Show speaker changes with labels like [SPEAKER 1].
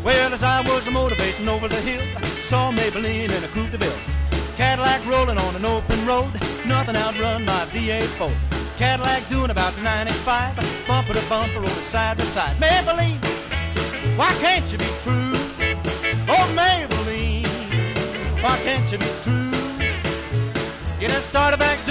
[SPEAKER 1] Well, as I was motivating over the hill, saw Maybelline in a Coupe de Ville. Cadillac rolling on an open road, nothing outrun my V8 Ford. Cadillac doing about 95, bumper to bumper, rolling side to side. Maybelline, why can't you be true? Oh, Maybelline, why can't you be true? You done started back